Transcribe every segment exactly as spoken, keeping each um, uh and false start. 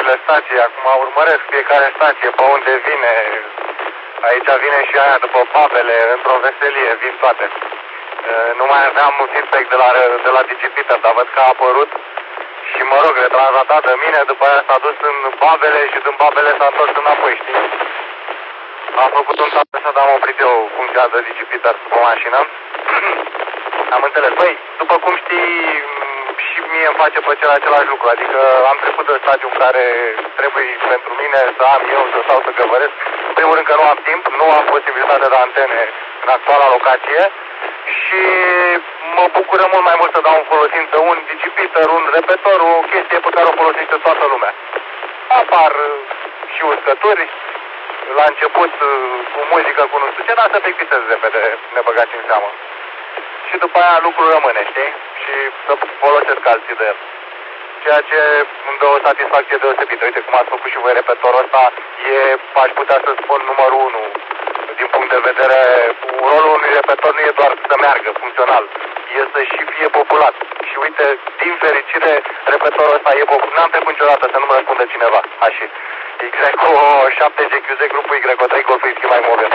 numerele stației, acum urmăresc fiecare stație pe unde vine. Aici vine și aia după Babele, într-o veselie, vin toate. Nu mai aveam feedback de la, de la DigiPeter, dar văd că a apărut și mă rog, retransatat de mine, după aia s-a dus în Babele și din Babele s-a întors înapoi, știi? Am făcut un tap așa, dar am oprit eu funcția de DigiPeter pe mașină. Am înțeles. Băi, după cum știi, și mie îmi face plăcere același lucru, adică am trecut de stadiul în care trebuie pentru mine să am eu, să stau să găvăresc. În primul rând că nu am timp, nu am posibilitate de antene în actuala locație și mă bucură mult mai mult să dau în folosință un DigiPeter, un repetor, o chestie pe care o folosește toată lumea. Apar și uscături, la început cu muzică, cu nu știu ce, dar să te plictisezi repede, ne băgați în seamă. Și după aia lucrul rămâne, știi? Și să folosesc alții de el. Ceea ce îmi dă o satisfacție deosebită. Uite cum ați făcut și voi repetorul ăsta, e, aș putea să spun, numărul unu. Din punct de vedere, rolul unui repetor nu e doar să meargă funcțional, e să și fie populat. Și uite, din fericire, repetorul ăsta e populat. N-am trecut niciodată să nu-mi răspundă cineva. Așa. Y șapte G Q Z, grupul Y trei Golf Whisky Mike Mobile.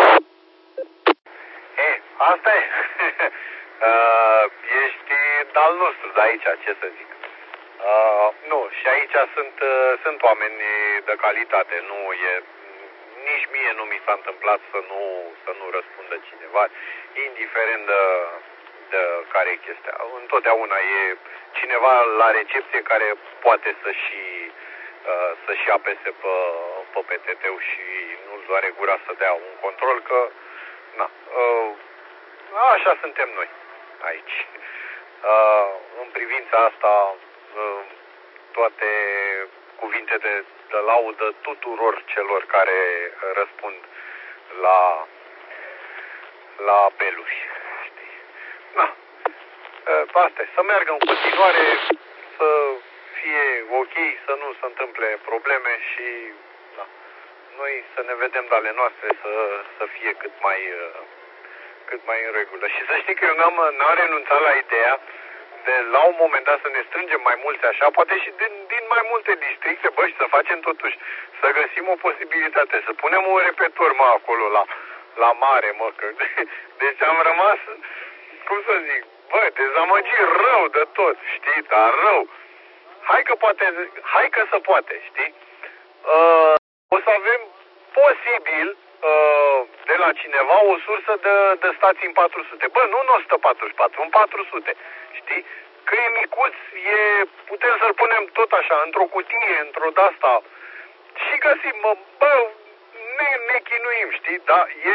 E, asta e. uh, ești al nostru de aici, ce să zic. Uh, nu, și aici sunt, uh, sunt oameni de calitate, nu e, nici mie nu mi s-a întâmplat să nu, să nu răspundă cineva, indiferent de, de care e chestia. Întotdeauna e cineva la recepție care poate să și, uh, să și apese pe, pe P T T-ul și nu-l doare gura să dea un control, că na, uh, așa suntem noi aici. Uh, în privința asta, uh, toate cuvinte de, de laudă tuturor celor care răspund la, la apeluri. Știi? Na, uh, asta e, să meargă în continuare, să fie ok, să nu se întâmple probleme și na, noi să ne vedem de ale noastre, să, să fie cât mai... Uh, cât mai în regulă. Și să știi că eu n-am, n-am renunțat la ideea de la un moment dat să ne strângem mai mulți așa, poate și din, din mai multe districte, bă, și să facem totuși, să găsim o posibilitate, să punem un repetor, mă, acolo, la, la mare, mă, că deci am rămas, cum să zic, bă, dezamăgit rău de tot, știi, dar rău. Hai că poate, hai că se poate, știi? Uh, o să avem posibil de la cineva o sursă de, de stații în patru sute. Bă, nu în o sută patruzeci și patru, în patru sute. Știi? Că e micuț, e, putem să-l punem tot așa, într-o cutie, într-o de-asta. Și găsim, bă, bă ne, ne chinuim, știi? Dar e,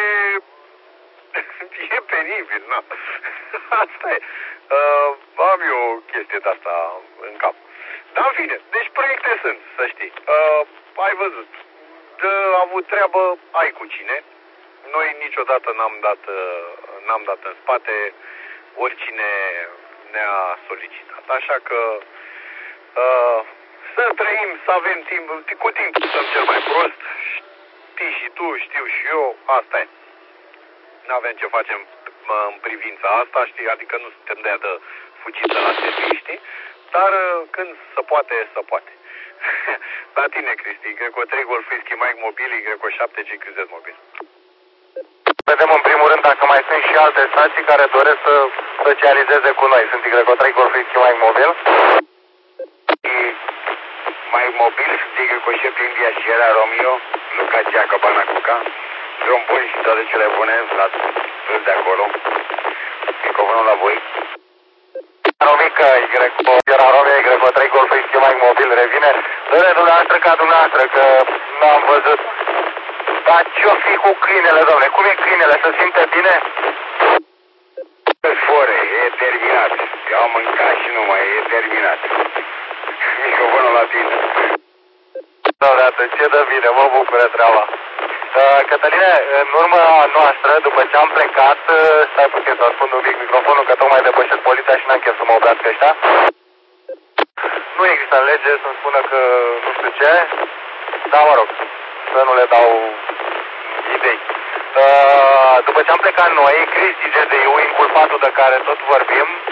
e penibil, na. Asta e. Uh, am eu o chestie de-asta în cap. Dar în fine, deci proiecte sunt, să știi. Uh, ai văzut. De avut treabă, ai cu cine. Noi niciodată n-am dat, n-am dat în spate oricine ne-a solicitat. Așa că uh, să trăim, să avem timp, cu timpul suntem cel mai prost. Știi și tu, știu și eu, asta e. N-avem ce facem în privința asta, știi, adică nu suntem de aia de fugită la servicii, știi? Dar când se poate, se poate. La tine, Cristi, Greco trei Golf Whisky Mike Mobil, Greco șapte G Q Z Mobil. Vedem în primul rând dacă mai sunt și alte stații care doresc să socializeze cu noi. Sunt Greco trei Golf Whisky Mike Mobil. Mike Mobil, Greco șapte India Sierra Romeo, Luca Giaca Bana Cuca, drum bun și toate cele bune la toți de acolo. Microfonul la voi. Romica, Sierra Romeo, Greco trei Golf Whisky Mike Mobil, revine. Dă-ne dumneavoastră ca dumneavoastră, că n-am văzut. Dar ce-o fi cu câinele, domnule? Cum e câinele? Se simte bine? Fore, e terminat. Eu am mâncat și nu mai e terminat. Microfonul la tine. Deodată, ce dă bine, mă bucură treaba. Uh, Cătăline, în urma noastră, după ce am plecat, uh, stai puțin să ascund un pic microfonul, că tocmai depășesc poliția și n-am chef să mă oprească ăștia. Nu există în lege să-mi spună că nu știu ce, dar mă rog, să nu le dau idei. Uh, după ce am plecat noi, Cristi G D I, inculpatul de care tot vorbim,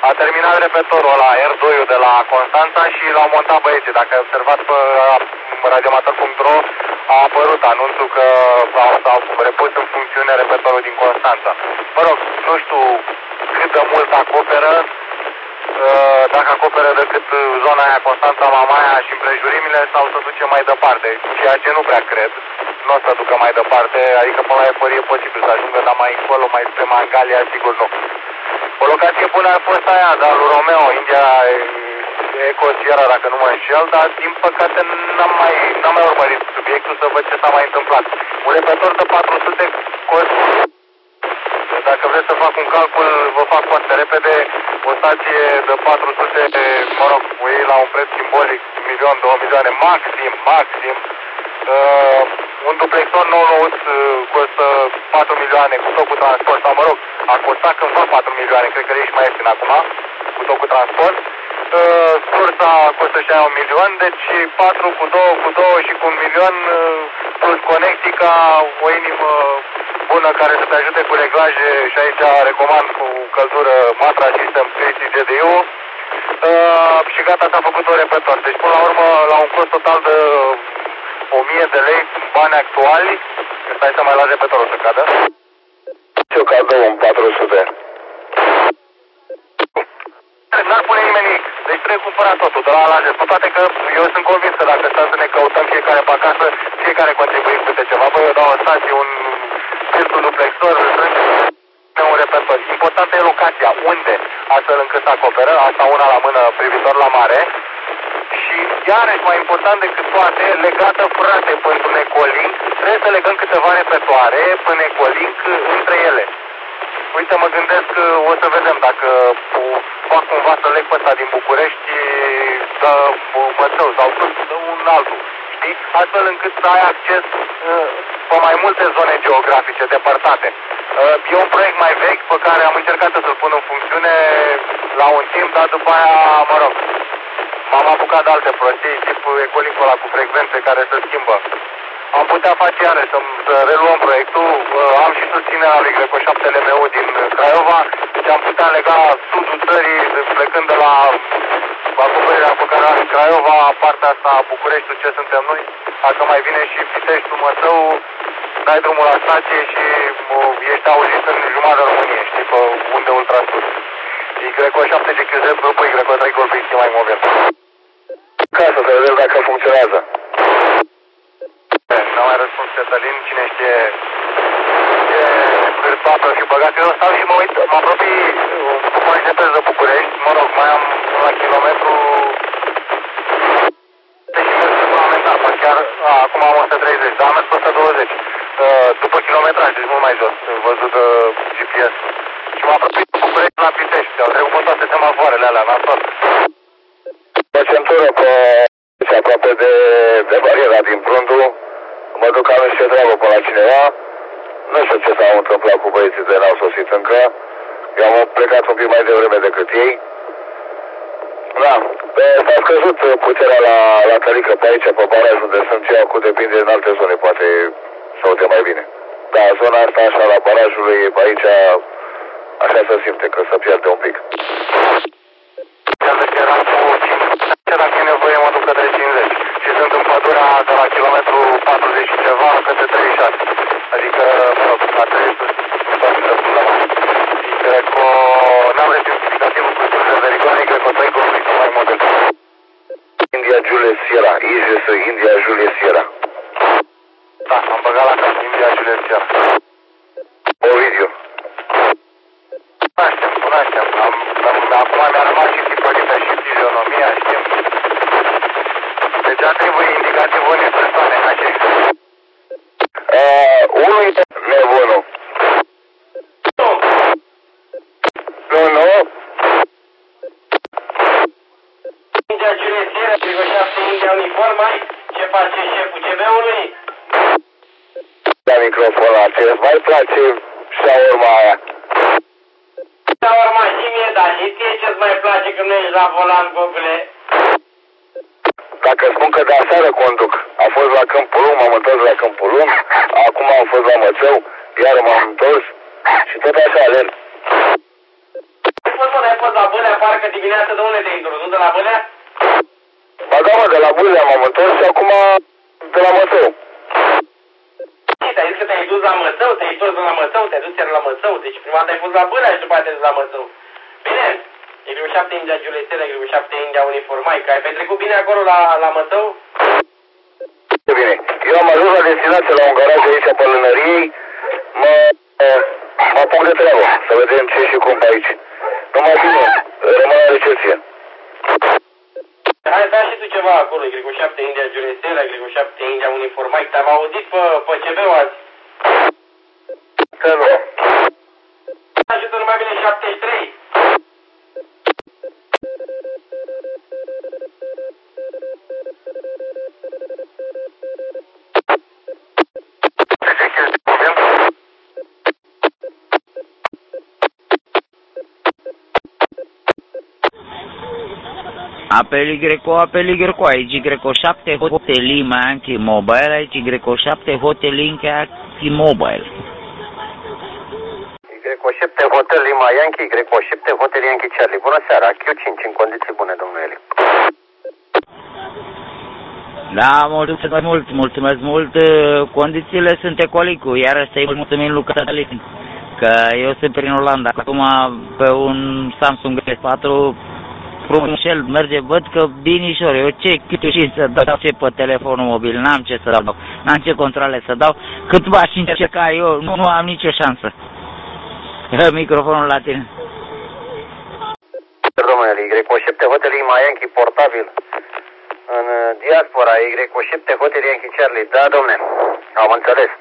A terminat repetorul ăla R doi de la Constanța și l-au montat băieții. Dacă ai observat pe radioamator punct ro a apărut anunțul că s-au repus în funcțiune repetorul din Constanța. Mă rog, nu știu cât de mult acoperă, dacă acoperă decât zona aia Constanța, Mamaia și împrejurimile sau să duce mai departe, ceea ce nu prea cred. Nu o să ducă mai departe, adică până la eforie e posibil să ajungă, dar mai încolo, mai spre Mangalia, sigur nu. O locație bună a fost aia, dar lui Romeo, India Eco Sierra, dacă nu mă înșel, dar din păcate n-am mai, n-am mai urmărit subiectul să văd ce s-a mai întâmplat. Un repător de patru sute costă, dacă vreți să fac un calcul, vă fac foarte repede, o stație de patru sute, mă rog, cu ei la un preț simbolic, un milion, două milioane, maxim, maxim. Uh, un duplexor nou nouț uh, costă patru milioane cu tot cu transport, sau mă rog, a costat cândva patru milioane, cred că e și mai ieftin acum, cu tot cu transport. Uh, sursa costă și aia un milion, deci patru cu doi, cu doi și cu un milion, uh, plus Connectica, o inimă bună care să te ajute cu reglaje și aici recomand cu căldură Matra System trei G D U. Uh, și gata, s-a făcut un repetor. Deci până la urmă, la un cost total de o mie de lei, bani actuali, stai să mai las repetorul să cadă. Ce cadou un patru sute? N-ar pune nimeni nimic, deci trebuie cumpărat totul, de la la Z. Cu toate că eu sunt convins că dacă stăm să ne căutăm fiecare pe acasă, fiecare contribuim câte ceva. Băi, eu dau o stație, un filtru duplexor, un repetor. Importantă e locația, unde, astfel încât să acoperă, asta una la mână privitor la mare. Și iarăși mai important decât toate, legată frate pentru Ecolink, trebuie să legăm câteva repetoare pe Ecolink între ele. Uite, mă gândesc că o să vedem dacă fac cumva să leg pe ăsta din București de Bățău sau de un altul, știi? Astfel încât să ai acces pe mai multe zone geografice depărtate. E un proiect mai vechi pe care am încercat să-l pun în funcțiune la un timp, dar după aia, mă rog, m-am apucat de alte prostii, tip Ecolincul ăla cu frecvențe care se schimbă. Am putea face iarăși să, să reluăm proiectul, am și susținerea lui Greco șapte L M U din Craiova, deci am putea lega sudul țării, plecând de la acoperirea pe care are Craiova, partea asta Bucureștiul, ce suntem noi, dacă mai vine și Piteștiul, Măsău, dai drumul la stație și ești auzit în jumătatea României, știi, pe unde ultrasud. E Greco șapte G Q Z, grupul Y Greco trei Golf X mai mobil. Ca să vedem dacă funcționează. N-a mai răspuns Cătălin, cine știe ce cârpapă fi băgat. Eu stau și mă uit, mă apropii cu mai de de București, mă rog, mai am la kilometru și merg regulamentar, chiar a, acum am o sută treizeci, dar am mers pe o sută douăzeci. Uh, după kilometraj, deci mult mai jos, văzut de G P S. Și mă apropii cu București la Pitești, au trecut pe toate semafoarele alea, nasol. Pe centură, pe și aproape de, de bariera din Prundu, mă duc am și ce treabă pe la cineva, nu știu ce s-a întâmplat cu băieții de n-au sosit încă, eu am plecat un pic mai devreme decât ei. Da, s-a scăzut puterea la, la Tărică pe aici, pe baraj unde sunt eu, acum depinde în alte zone, poate se aude mai bine. Da, zona asta așa la barajului, pe aici, așa se simte că se pierde un pic. Dacă e nevoie, mă duc către cincizeci și sunt în pădurea de la kilometru patruzeci și ceva către treizeci și șase. Adică, mă rog, la treizeci și șase de până la Greco, n-am rectificativul cu surse de rigoare, Greco trei Golf X mai model. India Julius Sierra, I J S India Julius Sierra. Da, am băgat la casă, India Julius Sierra. Ovidiu. Cunoaștem, cunoaștem. Am, am, acum mi-a rămas și tipărită și fizionomia, știm. Deci ar trebui indicații bune persoane, așa. Uh, unul e nebunul. Nu, nu. India Julius Sierra, Trigo șapte India uniforma, ce face șeful C B-ului? Da, microfon la ce îți mai place șaurma aia. Șaurma și mie, dar și ție ce-ți mai place când nu ești la volan, Gogule? Dacă spun că de aseară conduc, am fost la Câmpul Lung, m-am întors la Câmpul Lung, acum am fost la Mățău, iar m-am întors și tot așa alerg. Ai fost, ai fost la Bâlea, parcă dimineața de unde te-ai întors? Nu de la Bâlea? Ba da, mă, de la Bâlea m-am întors și acum de la Măsău. Te-ai zis că te-ai dus la Măsău, te-ai întors de la Măsău, te-ai dus iar la Măsău, deci prima dată ai fost la Bâlea și după aceea te-ai dus la Măsău. Bine, Y șapte India Juliet, Y șapte India Uniformai, că ai petrecut bine acolo la, la Măsău? Bine, eu am ajuns la destinație la un garaj aici pe Lânăriei, mă, mă apuc de treabă, să vedem ce și cum pe aici. Numai bine, rămân la recepție. Hai, da și tu ceva acolo, Y șapte India Juliet, Y șapte India Uniformai, te-am auzit pe, pe C B-ul azi. Că nu. Ajută numai bine șaptezeci și trei. Apel Y, apel Y, aici Y șapte Hotel Lima Yankee Mobile, aici Y șapte Hotel Yankee Mobile. Y șapte Hotel Lima Yankee, Y șapte Hotel Yankee Charlie. Bună seara, Q cinci în condiții bune, domnule Eli. Da, mulțumesc mult, mulțumesc mult. Condițiile sunt ecolicu, iar să-i mulțumim lui Cătălin, că eu sunt prin Olanda. Acum pe un Samsung S patru frumușel merge, văd că binișor, eu ce și să dau ce pe telefonul mobil, n-am ce să dau, n-am ce controle să dau, cât v-aș încerca eu, nu, nu am nicio șansă. Microfonul la tine. Domnule, Y șapte Hotel Lima Yankee portabil în diaspora, Y șapte Hotel Yankee Charlie. Da, domne, am înțeles.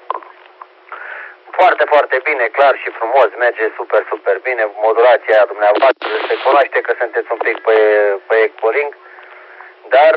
Foarte, foarte bine, clar și frumos, merge super, super bine, modulația aia dumneavoastră, se cunoaște că sunteți un pic pe, pe Echolink, dar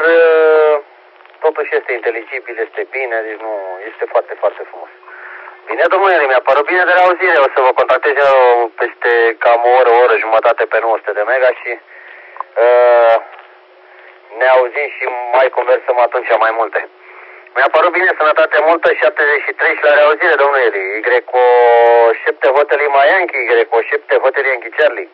totuși este inteligibil, este bine, deci nu, este foarte, foarte frumos. Bine, domnule, mi-a părut bine de la auzire, o să vă contactez eu peste cam o oră, o oră jumătate pe nouă sute de mega și uh, ne auzim și mai conversăm atunci mai multe. Mi-a părut bine, sănătate multă, șaptezeci și trei și la reauzire, domnule Eli. Y șapte Hotel Lima Yankee, Y șapte Hotel Yankee Charlie.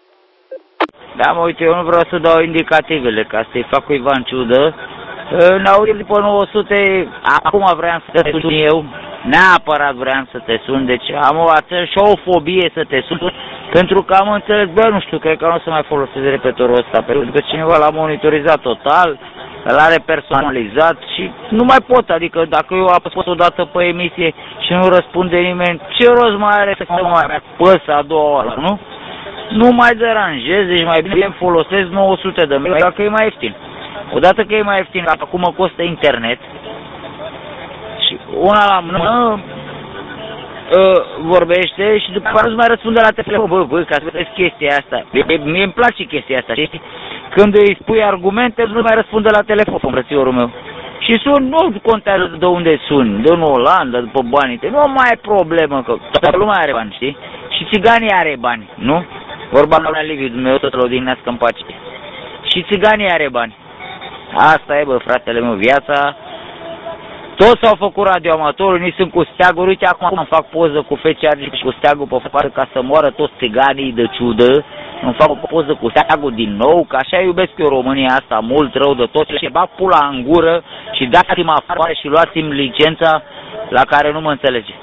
Da, mă, uite, eu nu vreau să dau indicativele, ca să-i fac cuiva în ciudă. Ne auzim după nouă sute, acum vreau să te sun eu, neapărat vreau să te sun, deci am o și o fobie să te sun, pentru că am înțeles, bă, nu știu, cred că nu o să mai folosesc repetorul ăsta, pentru că cineva l-a monitorizat total, îl are personalizat și nu mai pot, adică dacă eu apăs o dată pe emisie și nu răspunde nimeni, ce rost mai are să mai apăs a doua oară, nu? Nu mai deranjez, deci mai bine folosesc nouă sute de mega, că e mai ieftin. Odată că e mai ieftin, acum mă costă internet și una la mână uh, vorbește și după aceea nu mai răspunde la telefon. Bă, bă, ca să vedeți chestia asta. Mie îmi place chestia asta, știi? Când îi spui argumente, nu mai răspunde la telefon, frățiorul meu. Și sun, nu contează de unde sun, de în Olanda, după banii tăi, nu mai e problemă, că toată lumea are bani, știi? Și țiganii are bani, nu? Vorba lui Liviu, Dumnezeu să-l odihnească în pace. Și țiganii are bani. Asta e, bă, fratele meu, viața. Toți s-au făcut radioamatori, unii sunt cu steaguri. Uite, acum îmi fac poză cu feciar și cu steagul pe față ca să moară toți țiganii de ciudă. Îmi fac o poză cu steagul din nou, că așa iubesc eu România asta, mult rău de tot. Și bag pula în gură și dați-mi afară și luați-mi licența la care nu mă înțelege.